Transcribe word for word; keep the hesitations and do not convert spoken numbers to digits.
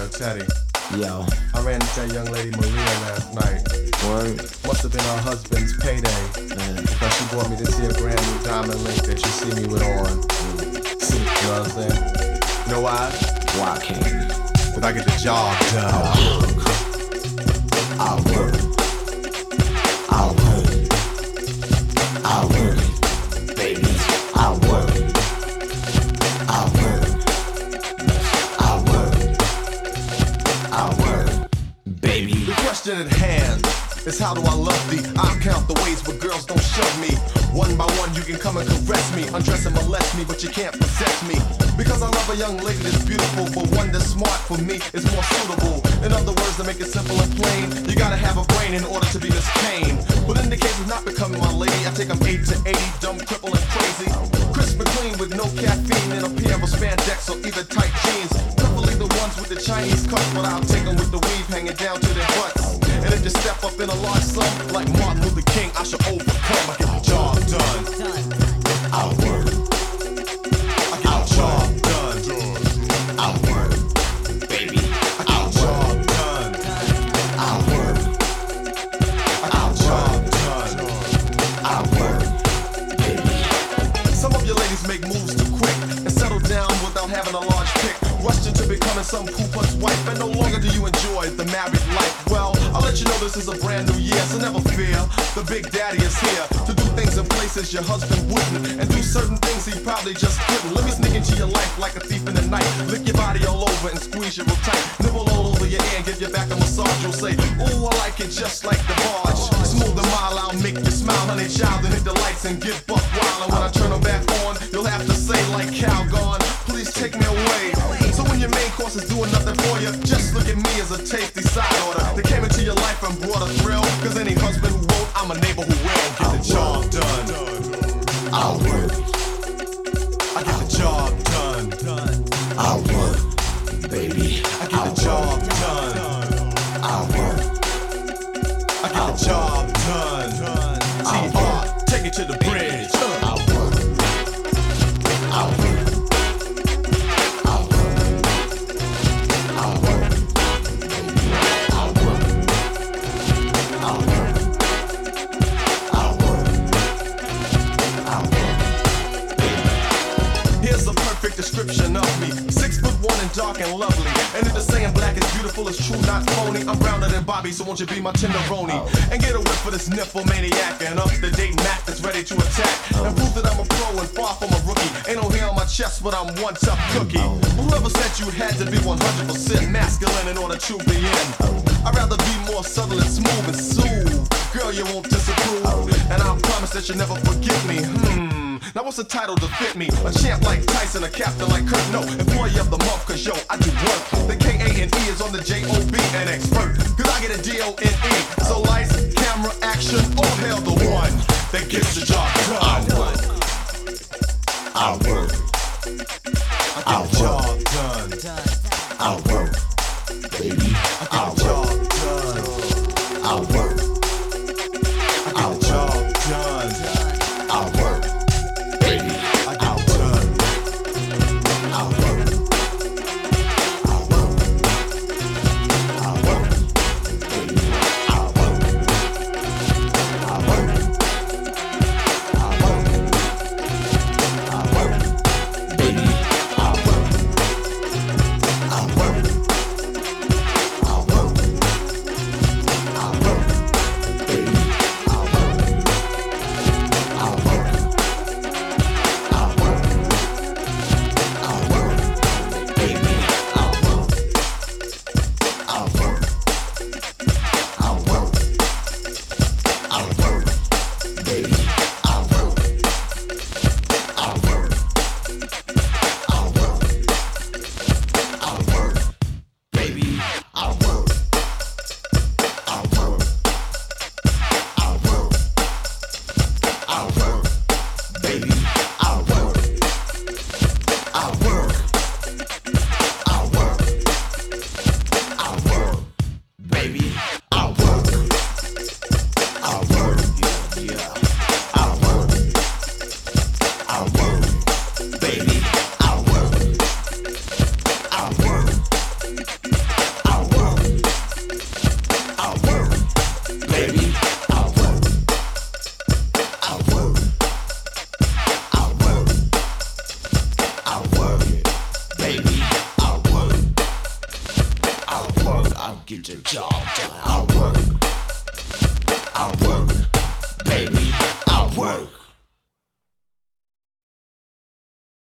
Yo, Teddy. Yo. I ran into that young lady Maria last night. Word. Must have been her husband's payday. Man. Because she bought me this here brand new diamond link that you see me with on. You know what I'm saying? You know why? Why can't you? Because I get the job done. I'll work. I'll work. I'll work. Baby, I'll work. I'll work. I'll work. I'll work. Baby. The question at hand is how do I love thee? I'll count the ways where girls don't shove me. One by one you can come and caress me, undress and molest me, but you can't possess me. Because I love a young lady that's beautiful, but one that's smart for me is more suitable. In other words, to make it simple and plain, you gotta have a brain in order to be Miss Kane. But in the case of not becoming my lady, I take them eight to eighty, dumb, cripple, and crazy. Crisp and clean with no caffeine and a pair of spandex or either tight jeans. Preferably the ones with the Chinese cuts, but I'll take them with the weave hanging down to their butts. And if you step up in a large sum, like Martin Luther King, I should overcome. I get the job done. I'll work. I get the job done. I'll work. Baby, I get the job done. I'll work. I get the job done. I'll work. Baby. Some of your ladies make moves too quick and settle down without having a large pick. Rushed into becoming some poopa's wife, and no longer do you enjoy the married life. Well, I'll let you know this is a brand new year, so never fear. The Big Daddy is here to do things in places your husband wouldn't, and do certain things he probably just couldn't. Let me sneak into your life like a thief in the night. Lick your body all over and squeeze you real tight. Nibble all over your ear and give your back a massage. You'll say, ooh, I like it just like the barge. Smooth and mild, I'll make you smile, honey child, and hit the lights and get buck wild. And when I turn them back on, you'll have to say like Calgon, please take me away. So when your main course is doing nothing for you, just look at me as a tasty side order that came into your life and brought a thrill. Cause any husband who won't, I'm a neighbor who will. Get the job done. I'll work. I get the job done. I'll work. Baby, I get the job done. I'll work. I get the job done. T R, take it to the bridge. I'll work. I'll work. I'll work. I'll work. Baby, I'll work. I'll work. I'll work. I'll work. Baby. Here's a perfect description of me. Six foot one and dark and lovely. And if the saying black is beautiful, it's true, not phony. I'm browner than Bobby, so won't you be my tenderoni? And get a whip for this nymphomaniac and up to date Mac that's ready to attack. And prove that I'm a pro and far from a rookie. Ain't no hair on my chest, but I'm one tough cookie. Whoever said you had to be one hundred percent masculine in order to be in? I'd rather be more subtle and smooth and soothe. Girl, you won't disapprove. And I'll promise that you'll never forget me. Hmm. Now what's the title to fit me? A champ like Tyson, a captain like Kurt. No, employee of the month, cause yo, I do work. The K A N E is on the J O B, an expert. Cause I get a D O N E. So lights, camera, action, all hail the one that gets the job done. I'll work. I get the job done. I'll work. Baby, I I'll get the work. job done. I'll work. I get the job done. I'll work. Baby, I get it done. I'll work. I'll work. I'll work. Baby, I'll work. I'll work. I'll work. I'll work. Baby, I'll work. I'll work. I'll work. I'll work. Baby, I'll work. I'll work. I'll work. I'll work. Baby, I'll work. I'll work. I'll work. I'll work. Baby, I'll work. I'll work. I'll work. I'll work. Baby, I'll work. I'll work. I'll work. I'll work. Baby, I'll work. I'll work. I'll work. I'll work. Baby, I'll work. I'll work. Yeah, yeah. I'll work. I'll work. Baby, I'll work. I'll work. get the job done. I work.